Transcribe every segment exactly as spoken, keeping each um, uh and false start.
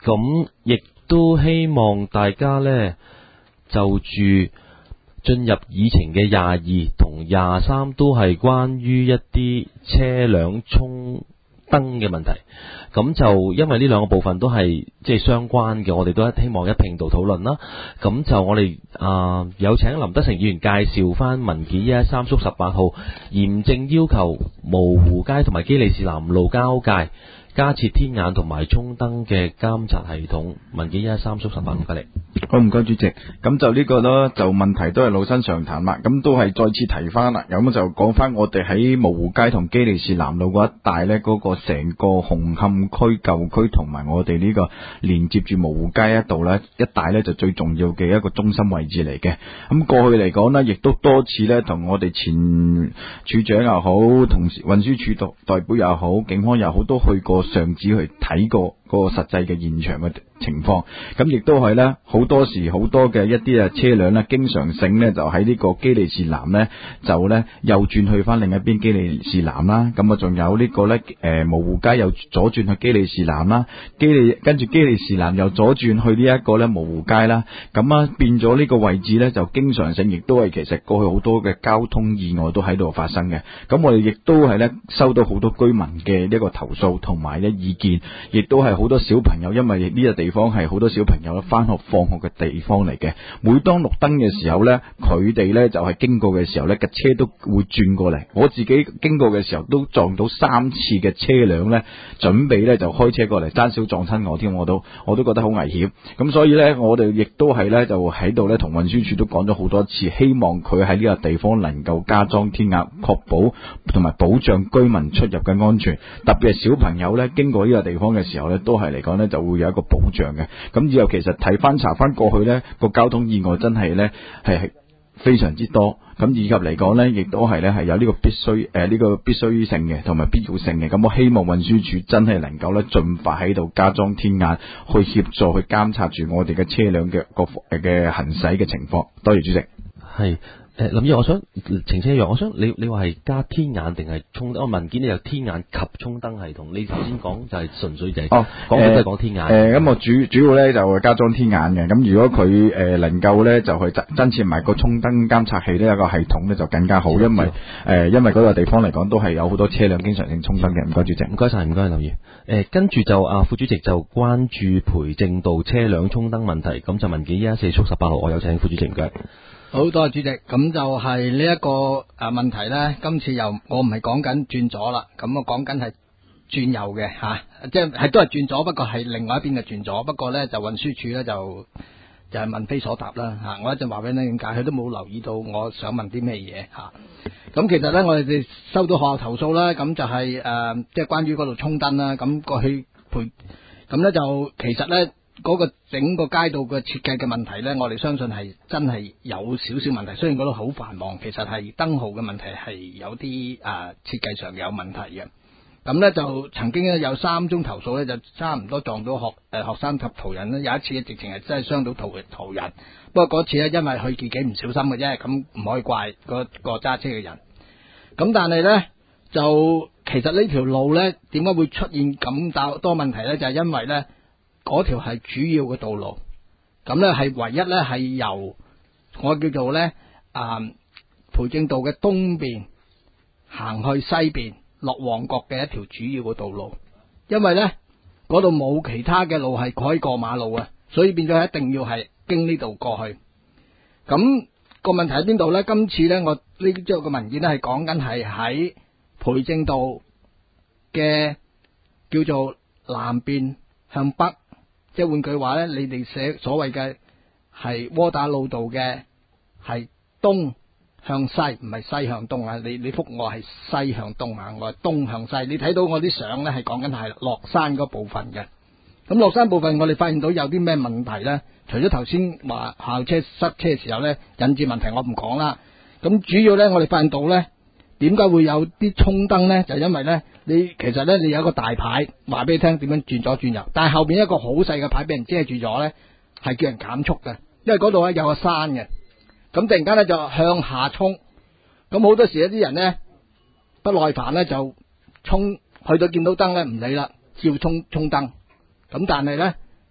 咁亦都希望大家呢，就住進入議程嘅廿二同廿三都係關於一啲車輛衝燈嘅問題，咁就因為呢兩個部分都係即係相關嘅，我哋都希望一併度討論啦。咁就我哋啊、呃、有請林德成議員介紹翻文件一一三叔十八號嚴正要求蕪湖街同埋基利士南路交界加設天眼同埋衝燈嘅監察系統。文件一一三叔十八，唔該你。 好，唔該主席。咁就呢個呢，就問題都係老生常談啦。咁都係再次提翻啦。咁就講翻我哋喺蕪湖街同基利士南路嗰一帶呢，嗰、嗰個成個紅磡區舊區同埋我哋呢個連接住蕪湖街一度呢，一帶呢就最重要嘅一個中心位置嚟嘅。咁過去嚟講呢，亦都多次呢同我哋前處長又好，同時運輸署代表又好，警方又好，都去過上址去睇過個實際嘅現場嘅情況。咁亦都係呢，好多時好多嘅一啲啊車輛呢，經常性呢就喺呢個基利士南呢，就呢右轉去翻另一邊基利士南啦。咁啊，仲有呢個呢，誒蕪湖街又左轉去基利士南啦，基利跟住基利士南又左轉去呢一個呢蕪湖街啦。咁啊變咗呢個位置呢，就經常性亦都係其實過去好多嘅交通意外都喺度發生嘅。咁我哋亦都係呢，收到好多居民嘅一個投訴同埋呢意見，亦都係好多小朋友，因為呢個地方係好多小朋友翻學放學嘅地方嚟嘅。每當綠燈嘅時候呢，佢哋呢就係經過嘅時候呢，架車都會轉過嚟。我自己經過嘅時候都撞到三次嘅車輛呢，準備呢就開車過嚟，爭少撞親我添，我都我都覺得好危險。咁所以呢，我哋亦都係呢，就喺度呢同運輸署都講咗好多次，希望佢喺呢個地方能夠加裝天眼，確保同埋保障居民出入嘅安全。特別係小朋友呢，經過呢個地方嘅時候呢，都係嚟講呢就會有一個保障嘅。咁以後其實睇翻查翻過去呢個交通意外真係呢係係非常之多。咁以及嚟講呢，亦都係呢係有呢個必須誒呢個必須性嘅同埋必要性嘅。咁我希望運輸署真係能夠呢盡快喺度加裝天眼，去協助去監察住我哋嘅車輛嘅個誒嘅行駛嘅情況。多謝主席。 係。誒，林議員，我想澄清一樣，我想你你話係加天眼定係衝燈？我文件你有天眼及衝燈系統，你頭先講就係純粹就係哦， 講都係講天眼。 誒、呃，咁、呃、我主主要咧就係加裝天眼嘅。咁如果佢誒、呃、能夠咧就去增增設埋個衝燈監察器呢一個系統咧就更加好，因為誒、呃、因為嗰個地方嚟講都係有好多車輛經常性衝燈嘅。唔該主席， 唔該晒，唔該林議員。誒，跟住就啊副主席就關注培正道車輛衝燈問題，咁就文件一一四速十八號，我有請副主席，唔該。 好多謝主席，咁就係呢一個誒問題呢，今次又我唔係講緊轉左啦，咁我講緊係轉右嘅吓、啊，即係都係轉左，不過係另外一邊嘅轉左，不過呢，就運輸署呢，就就係、是、問非所答啦吓、啊，我一陣話俾你點解，佢都冇留意到我想問啲咩嘢吓。咁、啊、其實呢，我哋收到學校投訴啦，咁就係、是、誒、呃、即係關於嗰度衝燈啦，咁過去陪，咁呢就其實呢。嗰個整個街道嘅設計嘅問題呢，我哋相信係真係有少少問題。雖然嗰度好繁忙，其實係燈號嘅問題係有啲啊設計上有問題嘅。咁呢就曾經咧有三宗投訴呢，就差唔多撞到學誒、呃、學生及途人咧。有一次直情係真係傷到途途人。不過嗰次呢，因為佢自己唔小心嘅啫，咁唔可以怪個個揸車嘅人。咁但係呢，就其實呢條路呢，點解會出現咁多問題呢？就係、是、因為呢。嗰條係主要嘅道路，咁呢係唯一呢係由我叫做呢啊培正道嘅東邊行去西邊落旺角嘅一條主要嘅道路，因為呢嗰度冇其他嘅路係可以過馬路啊，所以變咗一定要係經呢度過去。咁、個問題喺邊度呢？今次呢，我呢張個文件呢係講緊係喺培正道嘅叫做南邊向北。即係換句話咧，你哋寫所謂嘅係窩打老道嘅係東向西，唔係西向東啊！你你覆我係西向東啊，我係東向西。你睇到我啲相咧係講緊係落山嗰部分嘅。咁落山部分我哋發現到有啲咩問題咧？除咗頭先話校車塞車嘅時候咧引致問題，我唔講啦。咁主要咧我哋發現到咧，點解會有啲衝燈咧？就係因為咧。你其實咧，你有一個大牌話俾你聽點樣轉左轉右，但係後邊一個好細嘅牌俾人遮住咗咧，係叫人減速嘅，因為嗰度咧有個山嘅，咁突然間咧就向下衝，咁好多時一啲人咧不耐煩咧就衝去到見到燈咧唔理啦，照衝衝燈，咁但係咧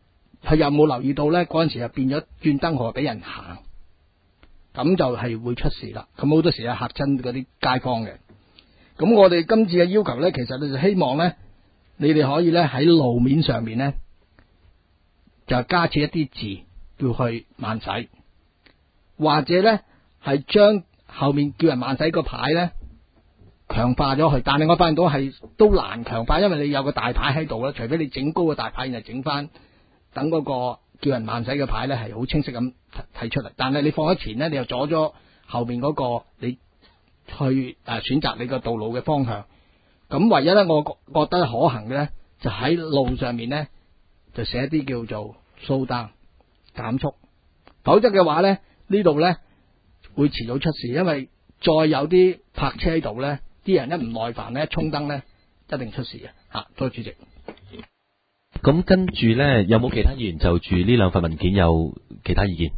佢有冇留意到咧？嗰陣時就變咗轉燈號俾人行，咁就係會出事啦。咁好多時係嚇親嗰啲街坊嘅。咁我哋今次嘅要求咧，其實就希望咧，你哋可以咧喺路面上面咧，就加設一啲字，叫去慢駛，或者咧係將後面叫人慢駛個牌咧強化咗佢。但係我發現到係都難強化，因為你有個大牌喺度啦，除非你整高個大牌，然後整翻等嗰個叫人慢駛嘅牌咧係好清晰咁睇出嚟。但係你放喺前咧，你又阻咗後面嗰個你去誒選擇你個道路嘅方向。咁唯一咧，我覺得可行嘅咧，就喺路上面咧就寫啲叫做 slow down 減速，否則嘅話咧呢度咧會遲早出事，因為再有啲泊車喺度咧，啲人一唔耐煩咧，衝燈咧一定出事嘅吓。多謝主席。 咁跟住咧，有冇其他議員就住呢兩份文件有其他意見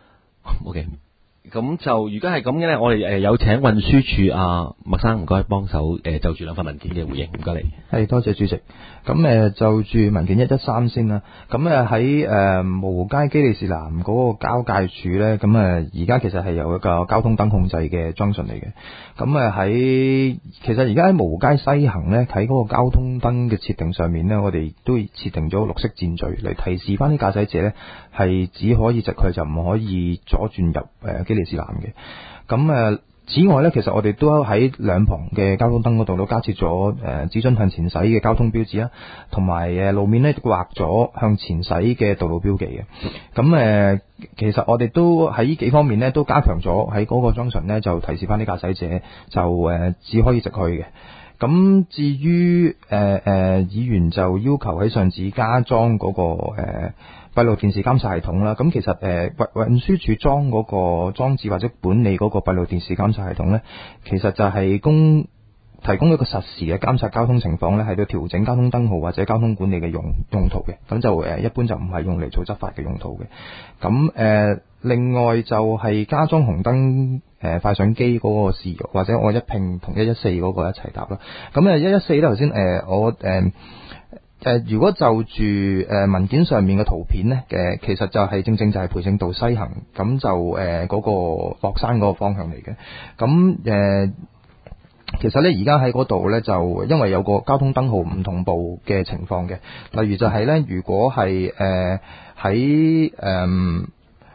？OK。咁就如果係咁嘅咧，我哋誒有請運輸署阿麥生唔該幫手誒就住兩份文件嘅回應，唔該你。 係多謝主席。咁誒就住文件一一三先啦。咁誒喺誒蕪湖街基利士南嗰個交界處咧，咁誒而家其實係有一個交通燈控制嘅裝置嚟嘅。咁誒喺其實而家喺蕪湖街西行咧，喺嗰個交通燈嘅設定上面咧，我哋都設定咗綠色箭序嚟提示翻啲駕駛者咧，係只可以直去就唔可以左轉入誒基利士南嘅。咁誒此外咧，其實我哋都喺兩旁嘅交通燈嗰度都加設咗誒只准向前駛嘅交通標誌啦，同埋誒路面咧畫咗向前駛嘅道路標記嘅。咁誒其實我哋都喺呢幾方面咧都加強咗喺嗰個junction咧，就提示翻啲駕駛者就誒只可以直去嘅。咁至於誒誒議員就要求喺上址加裝嗰、那個誒、呃、閉路電視監察系統啦。咁其實誒運運輸署裝嗰個裝置或者管理嗰個閉路電視監察系統咧，其實就係供提供一個實時嘅監察交通情況咧，係到調整交通燈號或者交通管理嘅用用途嘅。咁就誒一般就唔係用嚟做執法嘅用途嘅。咁誒、呃、另外就係加裝紅燈誒快上機嗰個事宜，或者我一併同一一四嗰個一齊答啦。咁誒一一四咧頭先誒我誒誒、呃、如果就住誒文件上面嘅圖片咧嘅，其實就係正正就係培正道西行，咁就誒嗰、呃那個落山嗰個方向嚟嘅。咁誒。呃其實咧，而家喺嗰度咧，就因為有個交通燈號唔同步嘅情況嘅，例如就係咧，如果係誒喺誒，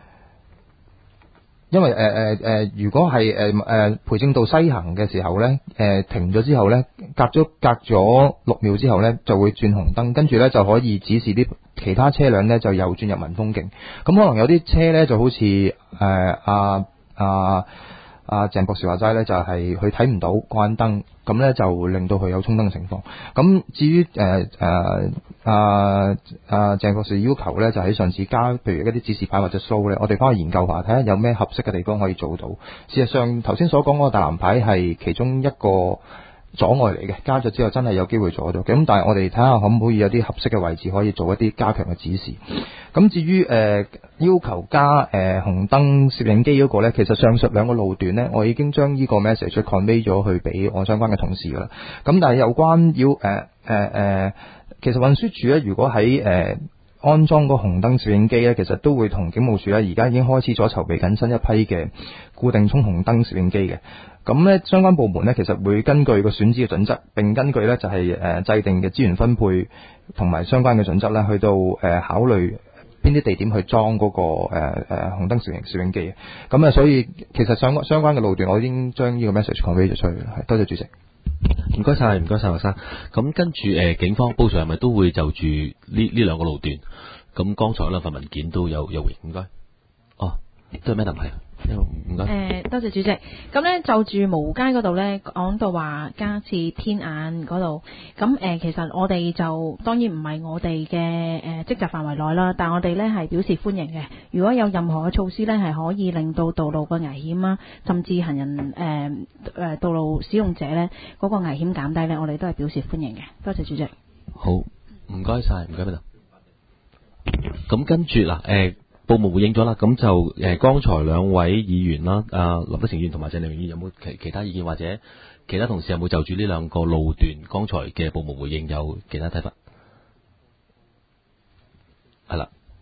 因為誒誒誒，如果係誒誒培正道西行嘅時候咧，誒、呃、停咗之後咧，隔咗隔咗六秒之後咧，就會轉紅燈，跟住咧就可以指示啲其他車輛咧就右轉入民豐徑。咁可能有啲車咧就好似誒阿阿。阿鄭博士話齋咧，就係佢睇唔到關燈，咁咧就會令到佢有衝燈嘅情況。咁至於誒誒阿阿鄭博士要求咧，就喺上次加，譬如一啲指示牌或者 slow 咧，我哋翻去研究下，睇下有咩合適嘅地方可以做到。事實上，頭先所講嗰個大藍牌係其中一個阻礙嚟嘅，加咗之後真係有機會阻到。咁但係我哋睇下可唔可以有啲合適嘅位置可以做一啲加強嘅指示。咁至於誒、呃、要求加誒、呃、紅燈攝影機嗰個咧，其實上述兩個路段咧，我已經將呢個 message convey 咗去俾我相關嘅同事噶啦。咁但係有關要誒誒誒，其實運輸署咧，如果喺誒、呃、安裝個紅燈攝影機咧，其實都會同警務處咧，而家已經開始咗籌備緊新一批嘅固定衝紅燈攝影機嘅。咁咧，相關部門咧，其實會根據個選址嘅準則，並根據咧就係、是、誒、呃、制定嘅資源分配同埋相關嘅準則咧，去到誒、呃、考慮邊啲地點去裝嗰、那個誒誒、呃、紅燈攝影攝影機嘅。咁啊，所以其實相相關嘅路段，我已經將呢個 message convey 咗出去。係，多謝主席。 唔該晒，唔該晒，學生。咁跟住誒、呃，警方報上係咪都會就住呢呢兩個路段？咁剛才兩份文件都有有回應，唔該。哦，都係咩問題？唔該。 誒，多謝主席。咁咧就住蕪湖街嗰度咧，講到話加設天眼嗰度，咁誒、呃，其實我哋就當然唔係我哋嘅誒職責範圍內啦，但我哋咧係表示歡迎嘅。如果有任何嘅措施咧，係可以令到道路嘅危險啦，甚至行人誒誒、呃、道路使用者咧嗰個危險減低咧，我哋都係表示歡迎嘅。多謝主席。 好，唔該晒，唔該邊度。咁跟住嗱，誒、呃。部門回應咗啦，咁就誒，剛才兩位議員啦，啊林德成議員同埋鄭麗穎議員有冇其其他意見，或者其他同事有冇就住呢兩個路段剛才嘅部門回應有其他睇法？係啦，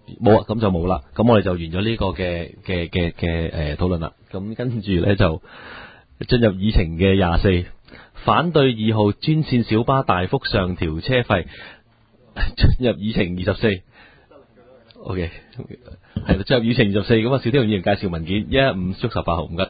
冇啊，咁就冇啦。咁我哋就完咗呢個嘅嘅嘅嘅誒討論啦。咁跟住咧就進入議程嘅廿四，反對二號專線小巴大幅上調車費。進入議程二十四。O K， 係進入議程二十四。咁啊，邵天龍議員介紹文件一一五足十八號，唔該。